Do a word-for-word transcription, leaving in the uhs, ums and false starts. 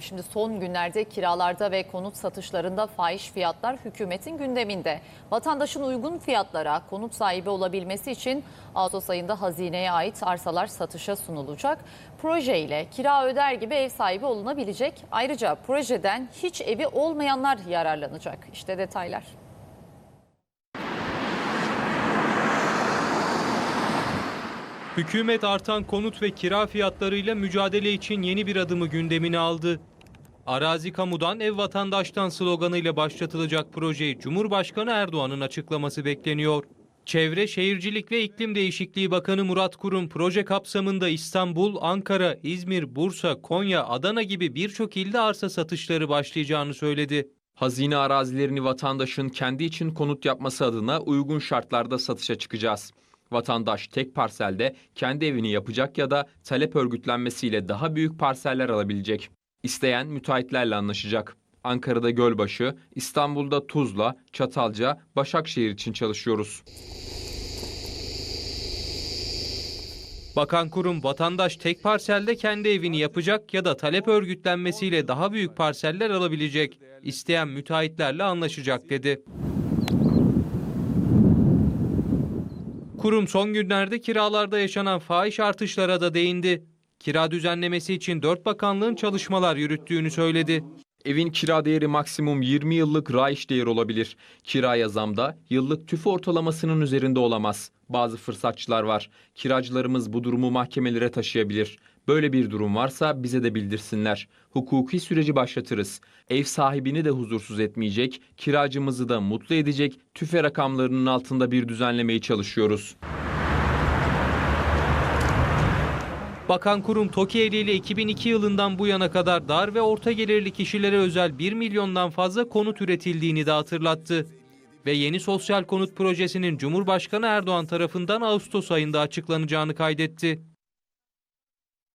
Şimdi son günlerde kiralarda ve konut satışlarında fahiş fiyatlar hükümetin gündeminde. Vatandaşın uygun fiyatlara konut sahibi olabilmesi için Ağustos ayında hazineye ait arsalar satışa sunulacak. Projeyle kira öder gibi ev sahibi olunabilecek. Ayrıca projeden hiç evi olmayanlar yararlanacak. İşte detaylar. Hükümet artan konut ve kira fiyatlarıyla mücadele için yeni bir adımı gündemine aldı. Arazi kamudan, ev vatandaştan sloganıyla başlatılacak projeyi Cumhurbaşkanı Erdoğan'ın açıklaması bekleniyor. Çevre, Şehircilik ve İklim Değişikliği Bakanı Murat Kurum proje kapsamında İstanbul, Ankara, İzmir, Bursa, Konya, Adana gibi birçok ilde arsa satışları başlayacağını söyledi. Hazine arazilerini vatandaşın kendi için konut yapması adına uygun şartlarda satışa çıkacağız. Vatandaş tek parselde kendi evini yapacak ya da talep örgütlenmesiyle daha büyük parseller alabilecek. İsteyen müteahhitlerle anlaşacak. Ankara'da Gölbaşı, İstanbul'da Tuzla, Çatalca, Başakşehir için çalışıyoruz. Bakan Kurum, vatandaş tek parselde kendi evini yapacak ya da talep örgütlenmesiyle daha büyük parseller alabilecek. İsteyen müteahhitlerle anlaşacak dedi. Kurum son günlerde kiralarda yaşanan fahiş artışlara da değindi. Kira düzenlemesi için dört bakanlığın çalışmalar yürüttüğünü söyledi. Evin kira değeri maksimum yirmi yıllık raiç değer olabilir. Kiraya zamda yıllık tüfe ortalamasının üzerinde olamaz. Bazı fırsatçılar var. Kiracılarımız bu durumu mahkemelere taşıyabilir. Böyle bir durum varsa bize de bildirsinler. Hukuki süreci başlatırız. Ev sahibini de huzursuz etmeyecek, kiracımızı da mutlu edecek tüfe rakamlarının altında bir düzenlemeyi çalışıyoruz. Bakan Kurum, TOKİ ile iki bin iki yılından bu yana kadar dar ve orta gelirli kişilere özel bir milyondan fazla konut üretildiğini de hatırlattı. Ve yeni sosyal konut projesinin Cumhurbaşkanı Erdoğan tarafından Ağustos ayında açıklanacağını kaydetti.